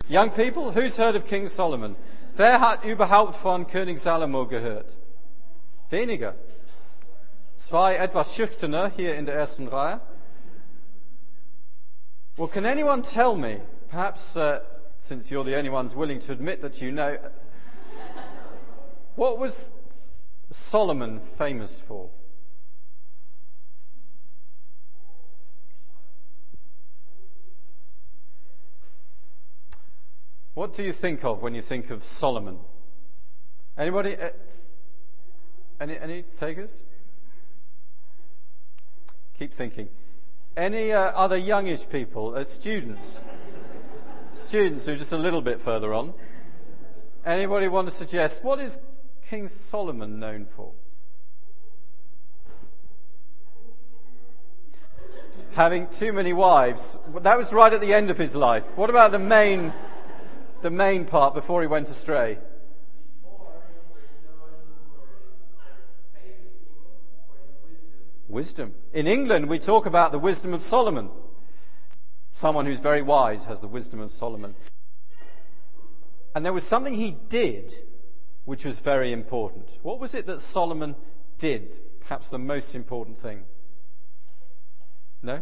Young people, who's heard of King Solomon? Wer hat überhaupt von König Salomo gehört? Weniger. Zwei etwas schüchterne hier in der ersten Reihe. Well, can anyone tell me, perhaps since you're the only ones willing to admit that you know, what was Solomon famous for? What do you think of when you think of Solomon? Anybody? Any takers? Keep thinking. Any other youngish people, students? Students who are just a little bit further on. Anybody want to suggest, what is King Solomon known for? Having too many wives. That was right at the end of his life. What about the main part before he went astray? Wisdom. In England, we talk about the wisdom of Solomon. Someone who's very wise has the wisdom of Solomon. And there was something he did which was very important. What was it that Solomon did? Perhaps the most important thing. No?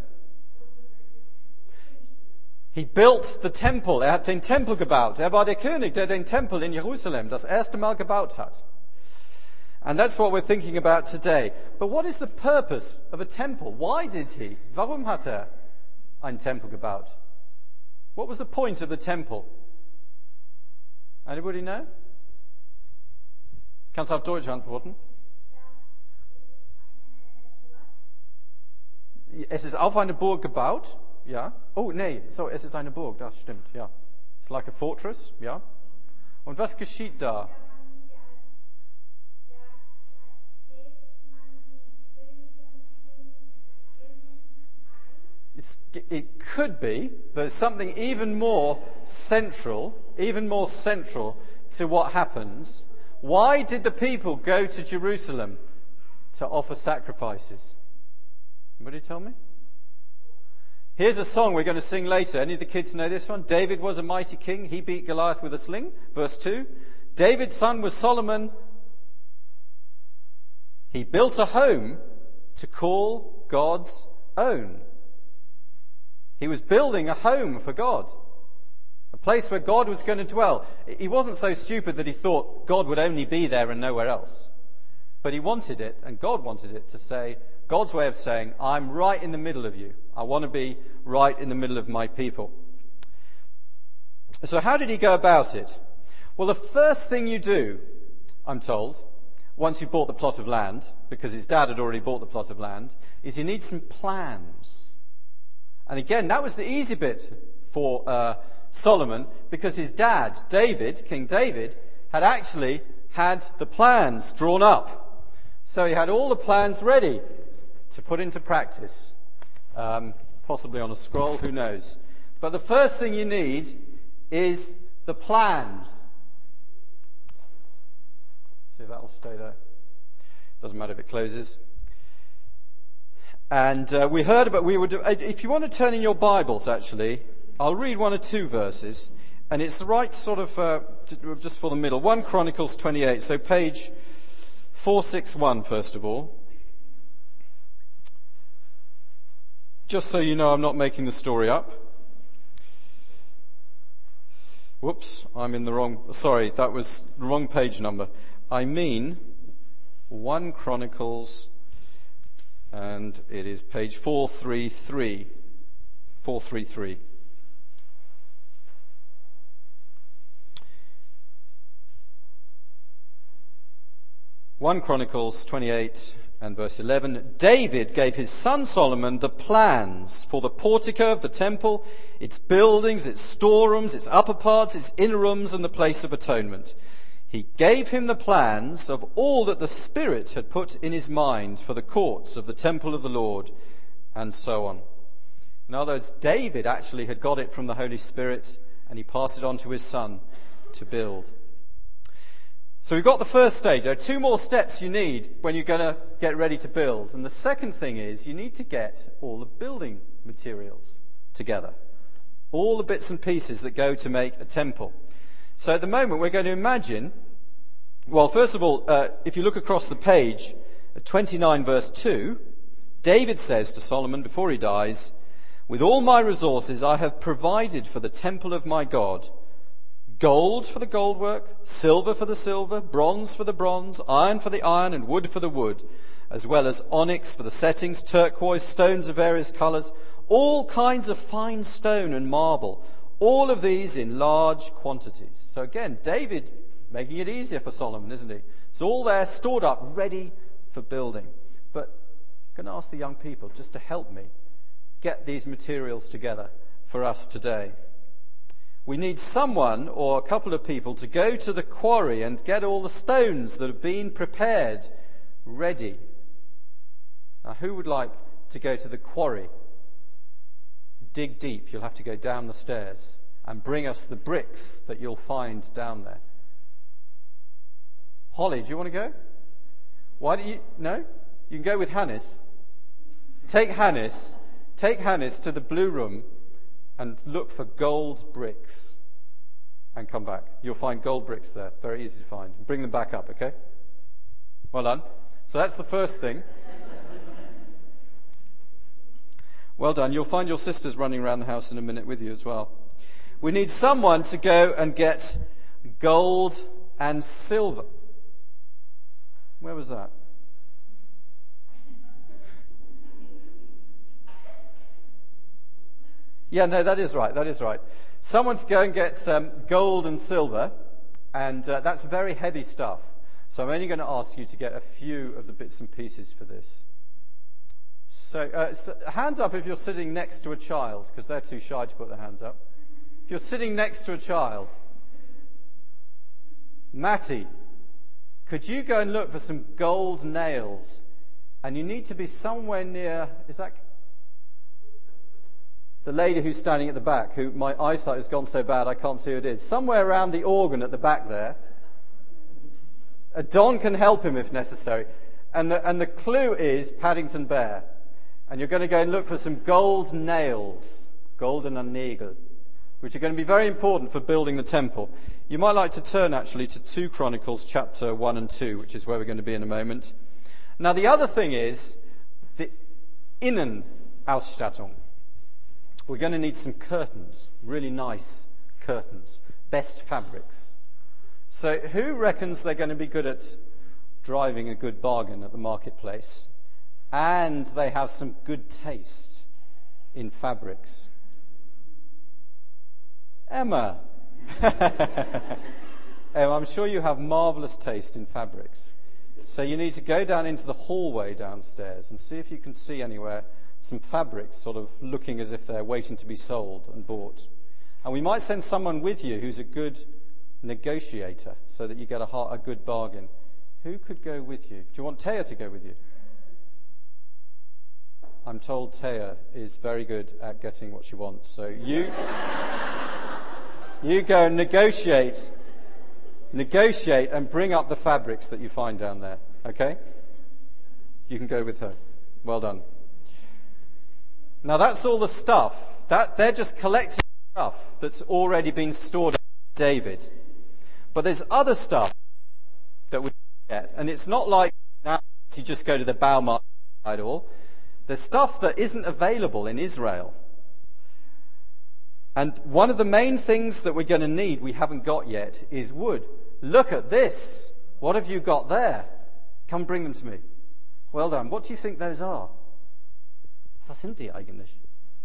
He built the Tempel. Er hat den Tempel gebaut. Er war der König, der den Tempel in Jerusalem das erste Mal gebaut hat. And that's what we're thinking about today. But what is the purpose of a temple? Why did he? Warum hat er einen Tempel gebaut? What was the point of the temple? Anybody know? Kannst du auf Deutsch antworten? Es ist auf eine Burg gebaut. Ja. Oh, nee, so, es ist eine Burg, das stimmt, ja. It's like a fortress, ja. Und was geschieht da? It could be there's something even more central to what happens. Why did the people go to Jerusalem to offer sacrifices? Anybody tell me? Here's a song we're going to sing later. Any of the kids know this one? David was a mighty king. He beat Goliath with a sling. Verse 2. David's son was Solomon. He built a home to call God's own. He was building a home for God, a place where God was going to dwell. He wasn't so stupid that he thought God would only be there and nowhere else. But he wanted it, and God wanted it to say, God's way of saying, I'm right in the middle of you. I want to be right in the middle of my people. So how did he go about it? Well, the first thing you do, I'm told, once you've bought the plot of land, because his dad had already bought the plot of land, is you need some plans. And again, that was the easy bit for Solomon, because his dad, David, King David, had actually had the plans drawn up. So he had all the plans ready to put into practice. Possibly on a scroll, who knows. But the first thing you need is the plans. See if that'll stay there. Doesn't matter if it closes. And we heard about, if you want to turn in your Bibles, actually, I'll read one or two verses, and it's the right sort of, just for the middle, 1 Chronicles 28, so page 461, first of all. Just so you know I'm not making the story up. Whoops, I'm in the wrong, sorry, that was the wrong page number. I mean 1 Chronicles, and it is page 433. 433. One Chronicles 28 and verse 11. David gave his son Solomon the plans for the portico of the temple, its buildings, its storerooms, its upper parts, its inner rooms, and the place of atonement. He gave him the plans of all that the Spirit had put in his mind for the courts of the temple of the Lord, and so on. In other words, David actually had got it from the Holy Spirit, and he passed it on to his son to build. So we've got the first stage. There are two more steps you need when you're going to get ready to build. And the second thing is you need to get all the building materials together. All the bits and pieces that go to make a temple. So at the moment we're going to imagine, well, first of all, if you look across the page, at 29 verse 2, David says to Solomon before he dies, "With all my resources I have provided for the temple of my God, gold for the gold work, silver for the silver, bronze for the bronze, iron for the iron, and wood for the wood, as well as onyx for the settings, turquoise, stones of various colours, all kinds of fine stone and marble, all of these in large quantities." So again, David making it easier for Solomon, isn't he? It's all there, stored up, ready for building. But I'm going to ask the young people just to help me get these materials together for us today. We need someone or a couple of people to go to the quarry and get all the stones that have been prepared ready. Now, who would like to go to the quarry? Dig deep. You'll have to go down the stairs and bring us the bricks that you'll find down there. Holly, do you want to go? Why don't you? No? You can go with Hannes. Take Hannes to the blue room and look for gold bricks and come back. You'll find gold bricks there. Very easy to find. Bring them back up, okay? Well done. So that's the first thing. Well done. You'll find your sisters running around the house in a minute with you as well. We need someone to go and get gold and silver. Where was that? Yeah, no, that is right. Someone to go and get gold and silver, and that's very heavy stuff. So I'm only going to ask you to get a few of the bits and pieces for this. So hands up if you're sitting next to a child, because they're too shy to put their hands up. If you're sitting next to a child, Matty, could you go and look for some gold nails? And you need to be somewhere near, is that the lady who's standing at the back, who my eyesight has gone so bad I can't see who it is. Somewhere around the organ at the back there. Don can help him if necessary. And the clue is Paddington Bear. And you're going to go and look for some gold nails, golden Nägel, which are going to be very important for building the temple. You might like to turn actually to 2 Chronicles chapter 1 and 2, which is where we're going to be in a moment. Now the other thing is the Innenausstattung. We're going to need some curtains, really nice curtains, best fabrics. So who reckons they're going to be good at driving a good bargain at the marketplace? And they have some good taste in fabrics. Emma. Emma, I'm sure you have marvellous taste in fabrics. So you need to go down into the hallway downstairs and see if you can see anywhere some fabrics sort of looking as if they're waiting to be sold and bought. And we might send someone with you who's a good negotiator so that you get a good bargain. Who could go with you? Do you want Taya to go with you? I'm told Taya is very good at getting what she wants. So you go and negotiate and bring up the fabrics that you find down there. Okay? You can go with her. Well done. Now that's all the stuff. They're just collecting stuff that's already been stored by David. But there's other stuff that we get. And it's not like now you just go to the Baumarkt and buy it all. There's stuff that isn't available in Israel. And one of the main things that we're going to need, we haven't got yet, is wood. Look at this. What have you got there? Come bring them to me. Well done. What do you think those are? Was sind die eigentlich?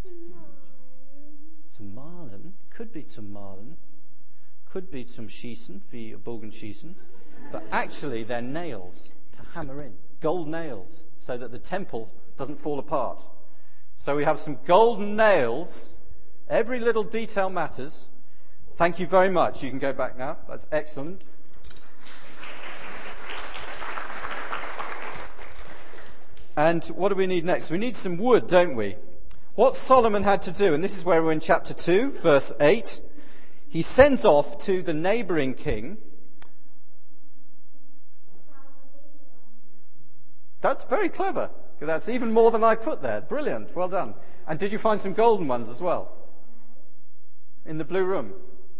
Zum Malen. Could be zum Malen. Could be zum Schießen, wie Bogenschießen. But actually they're nails to hammer in. Gold nails, so that the temple doesn't fall apart. So we have some golden nails. Every little detail matters. Thank you very much. You can go back now. That's excellent. And what do we need next? We need some wood, don't we? What Solomon had to do, and this is where we're in chapter 2, verse 8. He sends off to the neighbouring king. That's very clever. That's even more than I put there. Brilliant. Well done. And did you find some golden ones as well? In the blue room?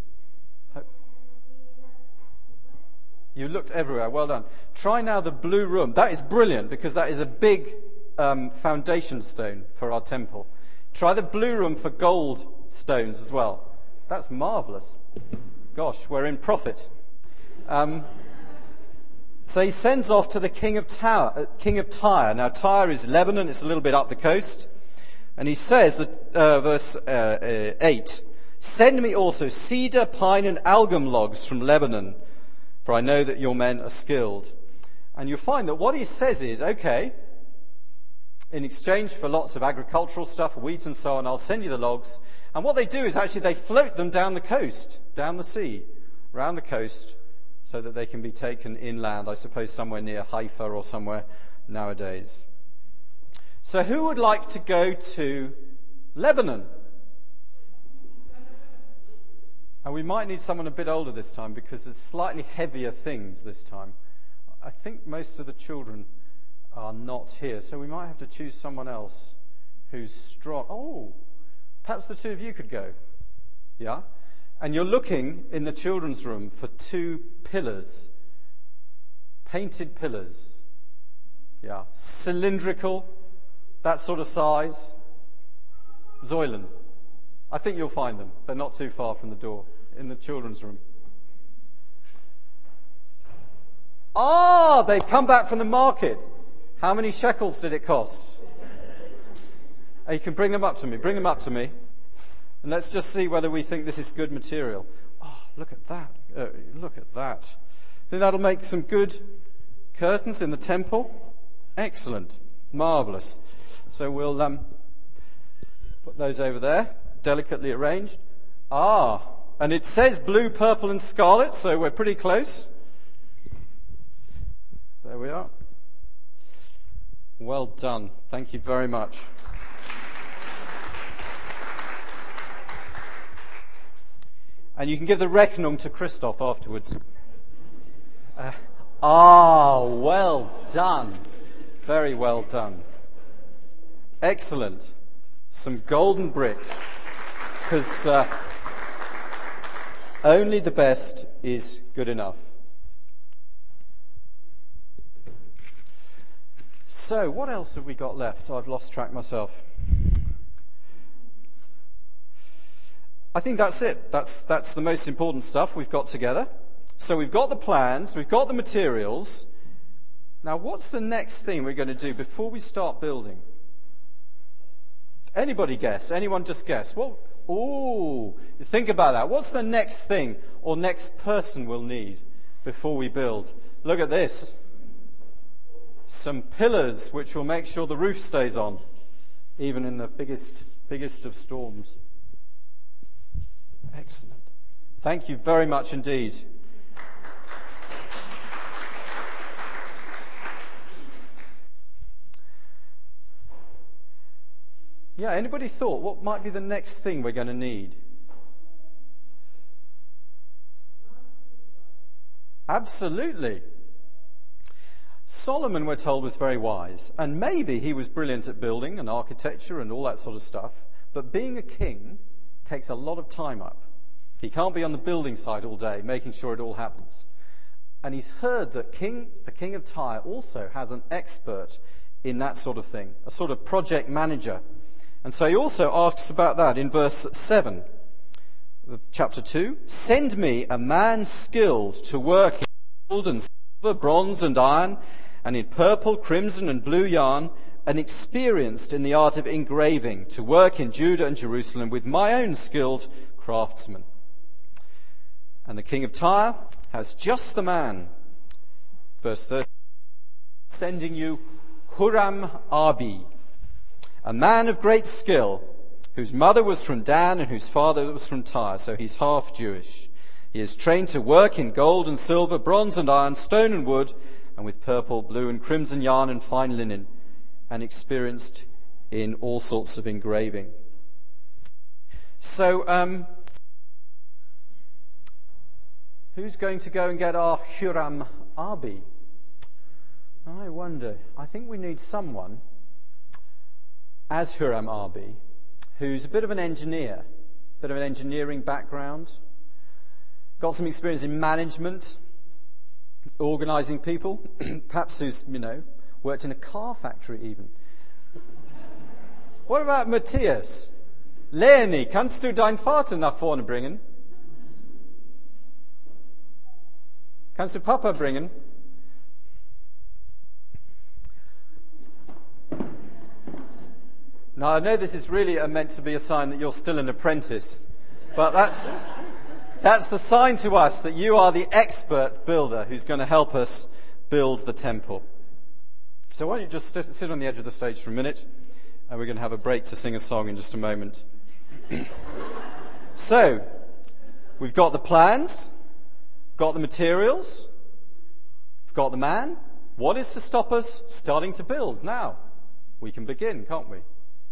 You looked everywhere. Well done. Try now the blue room. That is brilliant because that is a big foundation stone for our temple. Try the blue room for gold stones as well. That's marvellous. Gosh, we're in profit. So he sends off to the king of Tyre. Now Tyre is Lebanon. It's a little bit up the coast. And he says, that verse 8, "Send me also cedar, pine and algum logs from Lebanon, for I know that your men are skilled." And you'll find that what he says is, okay, in exchange for lots of agricultural stuff, wheat and so on, I'll send you the logs. And what they do is actually they float them down the coast, down the sea, round the coast, so that they can be taken inland, I suppose somewhere near Haifa or somewhere nowadays. So who would like to go to Lebanon? And we might need someone a bit older this time because there's slightly heavier things this time. I think most of the children are not here, so we might have to choose someone else who's strong. Oh, perhaps the two of you could go. Yeah? And you're looking in the children's room for 2 pillars, painted pillars. Yeah, cylindrical, that sort of size. Zoylan. I think you'll find them. They're not too far from the door in the children's room. Ah, they've come back from the market. How many shekels did it cost? You can bring them up to me. Bring them up to me. And let's just see whether we think this is good material. Oh, look at that. Look at that. Think that'll make some good curtains in the temple? Excellent. Marvellous. So we'll put those over there, delicately arranged. Ah, and it says blue, purple and scarlet, so we're pretty close. There we are. Well done. Thank you very much. And you can give the Rechnung to Christoph afterwards. Well done. Very well done. Excellent. Some golden bricks. Because only the best is good enough. So, what else have we got left? I've lost track myself. I think that's it. That's the most important stuff we've got together. So we've got the plans, we've got the materials. Now, what's the next thing we're going to do before we start building? Anybody guess? Anyone just guess? Well, think about that. What's the next thing or next person we'll need before we build? Look at this. Some pillars which will make sure the roof stays on, even in the biggest of storms. Excellent. Thank you very much indeed. Yeah, anybody thought what might be the next thing we're going to need? Absolutely. Solomon, we're told, was very wise, and maybe he was brilliant at building and architecture and all that sort of stuff, but being a king takes a lot of time up. He can't be on the building site all day, making sure it all happens. And he's heard that the king of Tyre also has an expert in that sort of thing, a sort of project manager. And so he also asks about that in verse 7 of chapter 2. "Send me a man skilled to work in gold and silver, bronze and iron, and in purple, crimson and blue yarn, and experienced in the art of engraving, to work in Judah and Jerusalem with my own skilled craftsmen." And the king of Tyre has just the man. Verse 30, "Sending you Huram-Abi, a man of great skill, whose mother was from Dan and whose father was from Tyre," so he's half Jewish. "He is trained to work in gold and silver, bronze and iron, stone and wood, and with purple, blue and crimson yarn and fine linen, and experienced in all sorts of engraving." So, who's going to go and get our Huram-Abi? I wonder. I think we need someone as Huram-Abi who's a bit of an engineer. bit of an engineering background, got some experience in management, organising people, perhaps who's, worked in a car factory even. What about Matthias? Leni, kannst du deinen Vater nach vorne bringen? Kannst du Papa bringen? Now, I know this is really meant to be a sign that you're still an apprentice, but that's the sign to us that you are the expert builder who's going to help us build the temple. So why don't you just sit on the edge of the stage for a minute, and we're going to have a break to sing a song in just a moment. So, we've got the plans, got the materials, we've got the man. What is to stop us starting to build now? We can begin, can't we?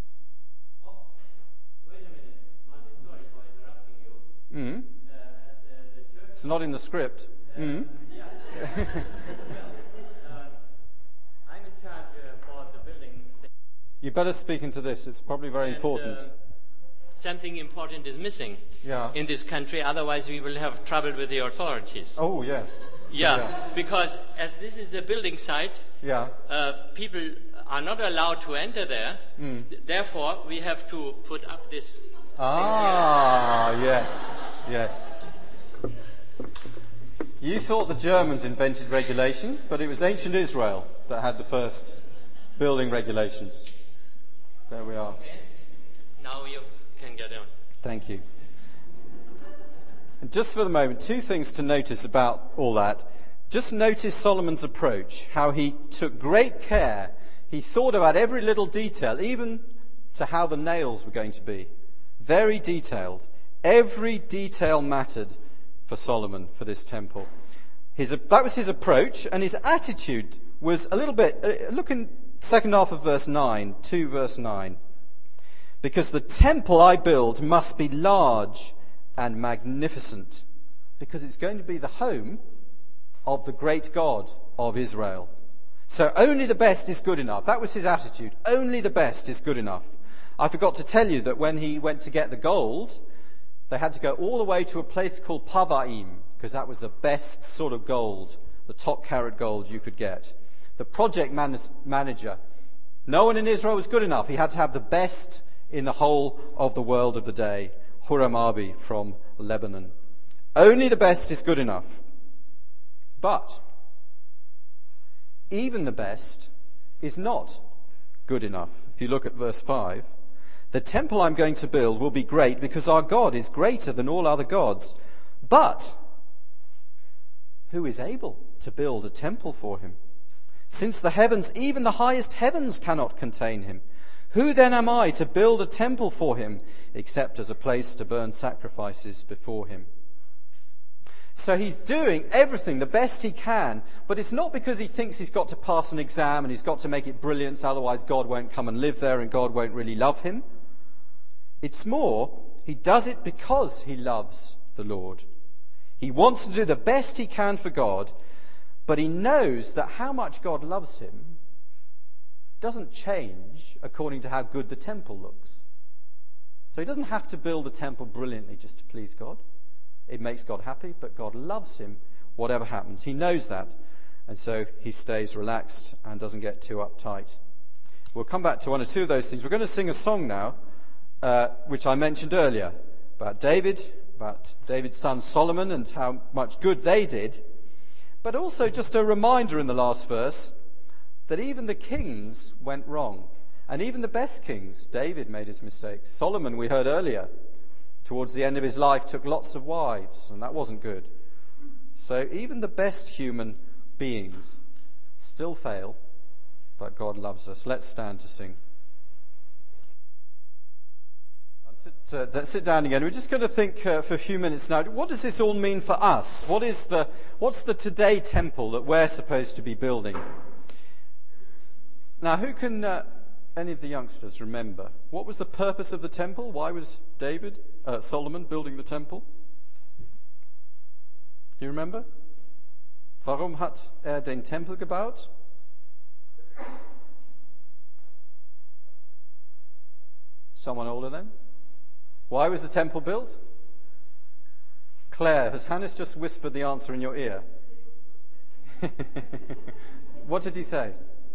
Wait a minute, Martin, sorry for interrupting you. It's not in the script. Yes. I'm in charge for the building. You better speak into this. It's probably very important. Something important is missing in this country. Otherwise, we will have trouble with the authorities. Oh, yes. Because as this is a building site, people are not allowed to enter there. Therefore, we have to put up this. Yes. You thought the Germans invented regulation, but it was ancient Israel that had the first building regulations. There we are. Okay. Now you can get on. Thank you. And just for the moment, two things to notice about all that. Just notice Solomon's approach, how he took great care. He thought about every little detail, even to how the nails were going to be. Very detailed. Every detail mattered for Solomon, for this temple. That was his approach, and his attitude was a little bit... Look in second half of verse 9, 2 verse 9. Because the temple I build must be large and magnificent, because it's going to be the home of the great God of Israel. So only the best is good enough. That was his attitude. Only the best is good enough. I forgot to tell you that when he went to get the gold, they had to go all the way to a place called Pavaim, because that was the best sort of gold, the top carat gold you could get. The project manager, no one in Israel was good enough. He had to have the best in the whole of the world of the day. Huram Abi from Lebanon. Only the best is good enough. But even the best is not good enough. If you look at verse 5, the temple I'm going to build will be great because our God is greater than all other gods. But who is able to build a temple for him? Since the heavens, even the highest heavens, cannot contain him. Who then am I to build a temple for him, except as a place to burn sacrifices before him? So he's doing everything the best he can, but it's not because he thinks he's got to pass an exam and he's got to make it brilliant, otherwise God won't come and live there and God won't really love him. It's more, he does it because he loves the Lord. He wants to do the best he can for God, but he knows that how much God loves him doesn't change according to how good the temple looks. So he doesn't have to build a temple brilliantly just to please God. It makes God happy, but God loves him whatever happens. He knows that, and so he stays relaxed and doesn't get too uptight. We'll come back to one or two of those things. We're going to sing a song now, which I mentioned earlier, about David's son Solomon and how much good they did. But also just a reminder in the last verse that even the kings went wrong. And even the best kings, David made his mistakes. Solomon, we heard earlier, towards the end of his life, took lots of wives, and that wasn't good. So even the best human beings still fail, but God loves us. Let's stand to sing. Sit down again. We're just going to think for a few minutes now. What does this all mean for us? What's the today temple that we're supposed to be building? Now, who can any of the youngsters remember? What was the purpose of the temple? Why was Solomon building the temple? Do you remember? Warum hat den Tempel gebaut? Someone older then? Why was the temple built? Claire, has Hannes just whispered the answer in your ear? What did he say?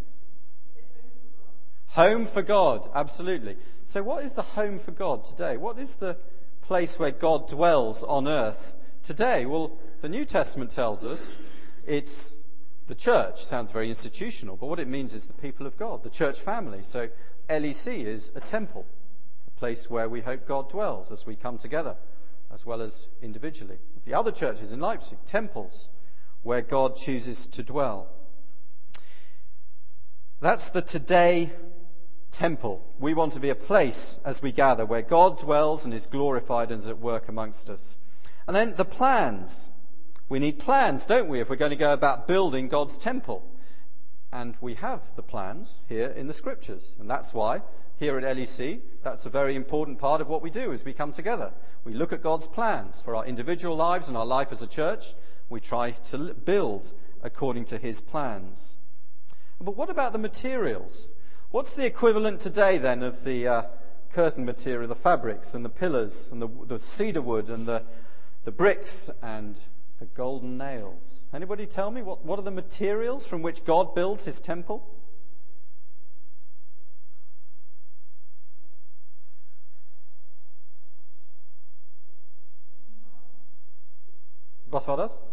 Home for God, absolutely. So what is the home for God today? What is the place where God dwells on earth today? Well, the New Testament tells us it's the church. Sounds very institutional, but what it means is the people of God, the church family. So LEC is a temple, a place where we hope God dwells as we come together, as well as individually. The other churches in Leipzig, temples where God chooses to dwell. That's the today temple. We want to be a place as we gather where God dwells and is glorified and is at work amongst us. And then the plans. We need plans, don't we, if we're going to go about building God's temple. And we have the plans here in the scriptures. And that's why here at LEC, that's a very important part of what we do as we come together. We look at God's plans for our individual lives and our life as a church. We try to build according to his plans. But what about the materials? What's the equivalent today then of the curtain material, the fabrics and the pillars and the cedar wood and the bricks and the golden nails? Anybody tell me what are the materials from which God builds his temple? Was war das?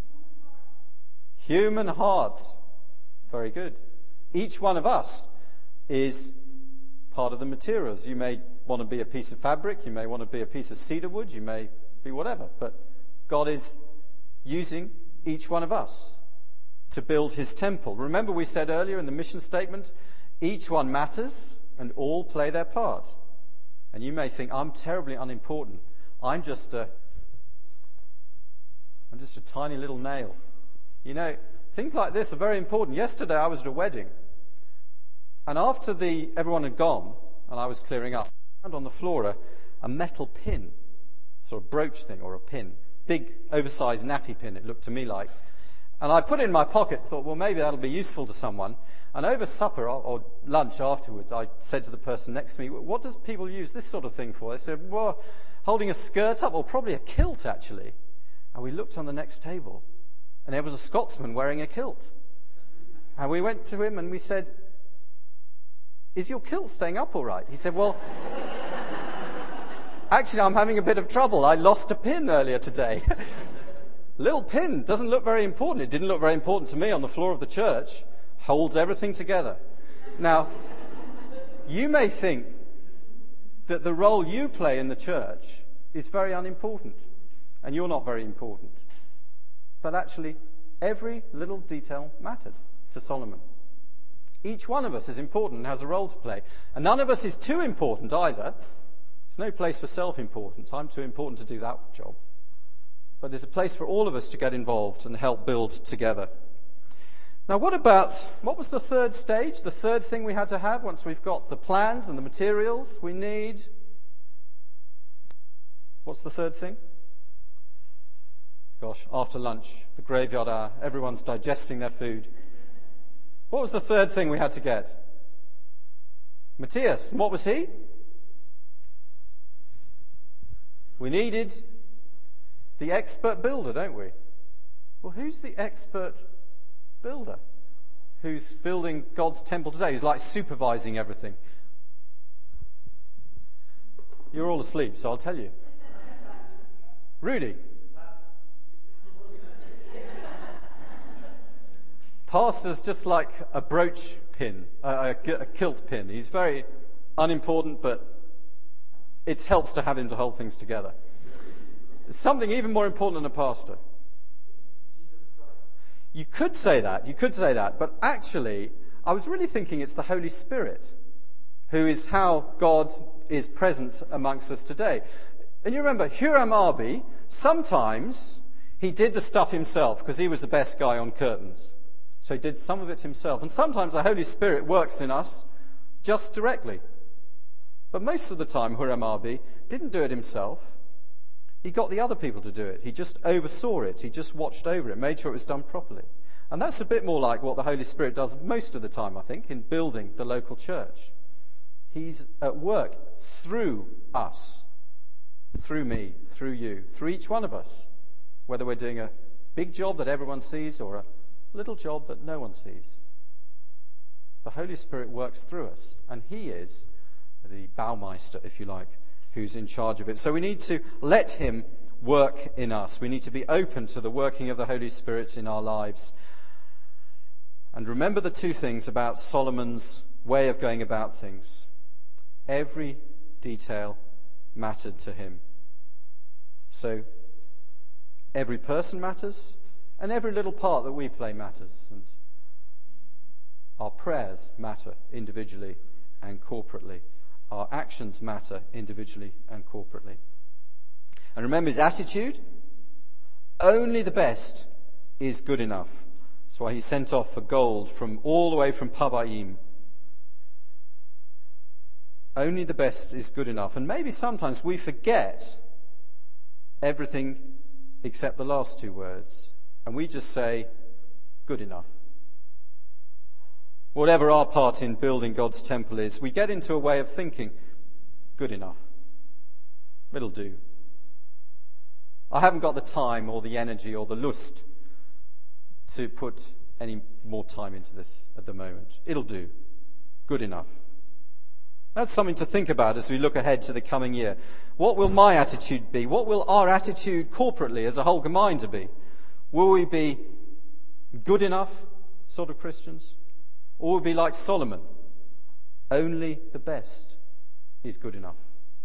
Human hearts. Very good. Each one of us is part of the materials. You may want to be a piece of fabric, you may want to be a piece of cedar wood, you may be whatever, but God is using each one of us to build his temple. Remember we said earlier in the mission statement, each one matters and all play their part. And you may think, I'm terribly unimportant. I'm just a tiny little nail. You know, things like this are very important. Yesterday I was at a wedding, and after everyone had gone, and I was clearing up, I found on the floor a metal pin, sort of brooch thing or a pin, big oversized nappy pin it looked to me like. And I put it in my pocket, thought, well, maybe that'll be useful to someone. And over supper or lunch afterwards, I said to the person next to me, what does people use this sort of thing for? They said, well, holding a skirt up, or probably a kilt actually. And we looked on the next table, and there was a Scotsman wearing a kilt. And we went to him and we said, is your kilt staying up all right? He said, well, actually I'm having a bit of trouble. I lost a pin earlier today. Little pin, doesn't look very important. It didn't look very important to me on the floor of the church. Holds everything together. Now, you may think that the role you play in the church is very unimportant, and you're not very important. But actually, every little detail mattered to Solomon. Each one of us is important and has a role to play. And none of us is too important either. There's no place for self-importance. I'm too important to do that job. But there's a place for all of us to get involved and help build together. Now what was the third stage? The third thing we had to have once we've got the plans and the materials we need? What's the third thing? Gosh, after lunch, the graveyard hour, everyone's digesting their food. What was the third thing we had to get? Matthias. And what was he? We needed the expert builder, don't we? Well, who's the expert builder? Who's building God's temple today? Who's like supervising everything? You're all asleep, so I'll tell you. Rudy. Pastor's just like a brooch pin, a kilt pin. He's very unimportant, but it helps to have him to hold things together. Something even more important than a pastor. You could say that, but actually, I was really thinking it's the Holy Spirit who is how God is present amongst us today. And you remember, Huram Abi, sometimes he did the stuff himself because he was the best guy on curtains. So he did some of it himself. And sometimes the Holy Spirit works in us just directly. But most of the time, Huram Abi didn't do it himself. He got the other people to do it. He just oversaw it. He just watched over it, made sure it was done properly. And that's a bit more like what the Holy Spirit does most of the time, I think, in building the local church. He's at work through us through me, through you, through each one of us, whether we're doing a big job that everyone sees or a little job that no one sees. The Holy Spirit works through us, and he is the Baumeister, if you like, who's in charge of it. So we need to let him work in us. We need to be open to the working of the Holy Spirit in our lives. And remember the two things about Solomon's way of going about things. Every detail mattered to him. So every person matters, and every little part that we play matters. And our prayers matter individually and corporately. Our actions matter individually and corporately. And remember his attitude? Only the best is good enough. That's why he sent off for gold from all the way from Pavaim. Only the best is good enough. And maybe sometimes we forget everything except the last two words. And we just say, good enough. Whatever our part in building God's temple is, we get into a way of thinking, good enough. It'll do. I haven't got the time or the energy or the lust to put any more time into this at the moment. It'll do. Good enough. That's something to think about as we look ahead to the coming year. What will my attitude be? What will our attitude corporately as a whole gemeinde be? Will we be good enough sort of Christians? Or will we be like Solomon? Only the best is good enough.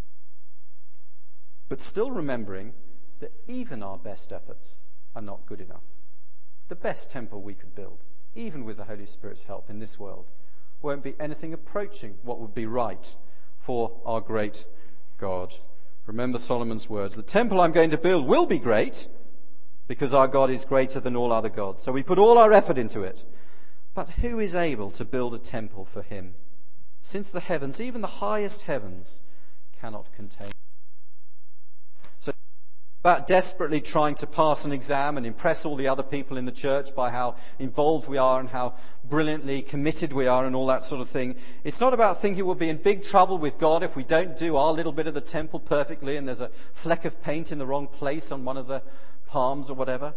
But still remembering that even our best efforts are not good enough. The best temple we could build, even with the Holy Spirit's help in this world, won't be anything approaching what would be right for our great God. Remember Solomon's words, the temple I'm going to build will be great because our God is greater than all other gods. So we put all our effort into it. But who is able to build a temple for him, since the heavens, even the highest heavens, cannot contain? So about desperately trying to pass an exam and impress all the other people in the church by how involved we are and how brilliantly committed we are and all that sort of thing. It's not about thinking we'll be in big trouble with God if we don't do our little bit of the temple perfectly and there's a fleck of paint in the wrong place on one of the palms or whatever.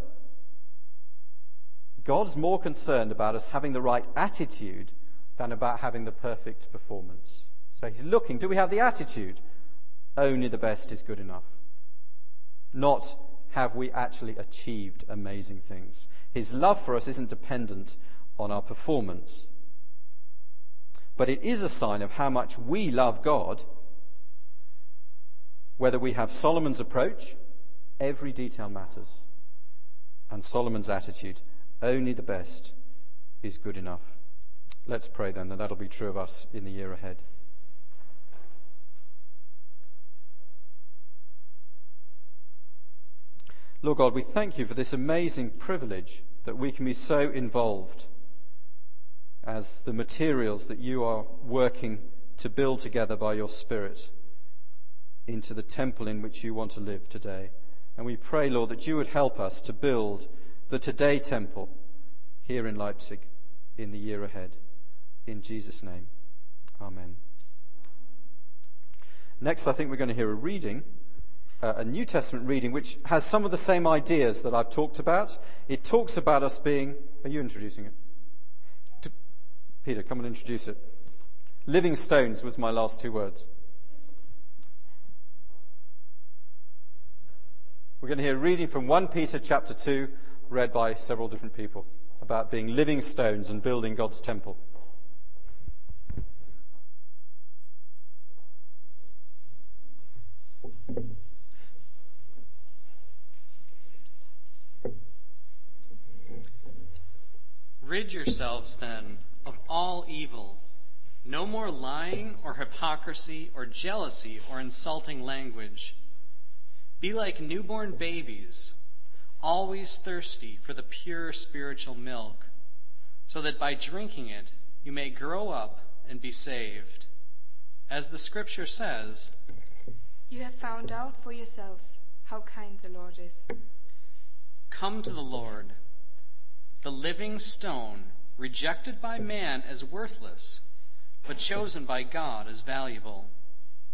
God's more concerned about us having the right attitude than about having the perfect performance. So he's looking, do we have the attitude? Only the best is good enough. Not have we actually achieved amazing things. His love for us isn't dependent on our performance. But it is a sign of how much we love God, whether we have Solomon's approach, every detail matters, and Solomon's attitude, only the best is good enough. Let's pray then that that'll be true of us in the year ahead. Lord God, we thank you for this amazing privilege that we can be so involved as the materials that you are working to build together by your Spirit into the temple in which you want to live today. And we pray, Lord, that you would help us to build the Today Temple here in Leipzig in the year ahead. In Jesus' name, amen. Next, I think we're going to hear a reading, a New Testament reading, which has some of the same ideas that I've talked about. It talks about us being... Are you introducing it? Peter, come and introduce it. Living stones was my last two words. We're going to hear a reading from 1 Peter chapter 2, read by several different people, about being living stones and building God's temple. Rid yourselves, then, of all evil. No more lying or hypocrisy or jealousy or insulting language. Be like newborn babies, always thirsty for the pure spiritual milk, so that by drinking it you may grow up and be saved. As the scripture says, "You have found out for yourselves how kind the Lord is." Come to the Lord, the living stone, rejected by man as worthless, but chosen by God as valuable.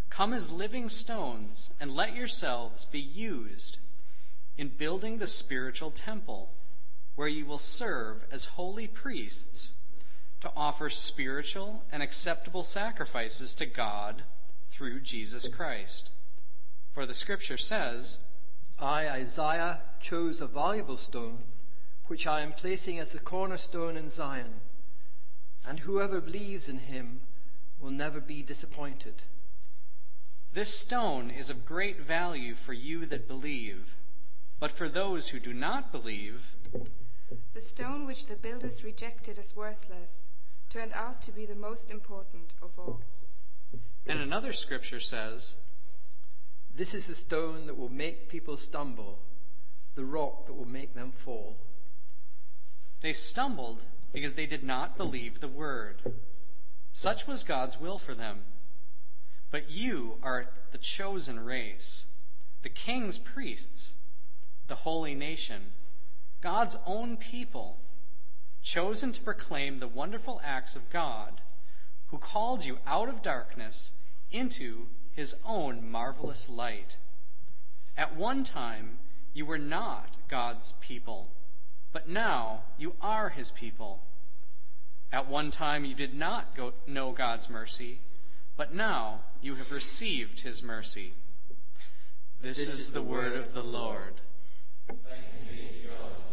Come as living stones and let yourselves be used in building the spiritual temple, where you will serve as holy priests to offer spiritual and acceptable sacrifices to God through Jesus Christ. For the scripture says, I, Isaiah, chose a valuable stone, which I am placing as the cornerstone in Zion, and whoever believes in him will never be disappointed. This stone is of great value for you that believe, but for those who do not believe, the stone which the builders rejected as worthless turned out to be the most important of all. And another scripture says, this is the stone that will make people stumble, the rock that will make them fall. They stumbled because they did not believe the word. Such was God's will for them. But you are the chosen race, the king's priests, the holy nation, God's own people, chosen to proclaim the wonderful acts of God, who called you out of darkness into his own marvelous light. At one time, you were not God's people, but now you are his people. At one time, you did not know God's mercy, but now you have received his mercy. This is the word of the Lord. Thanks be to God.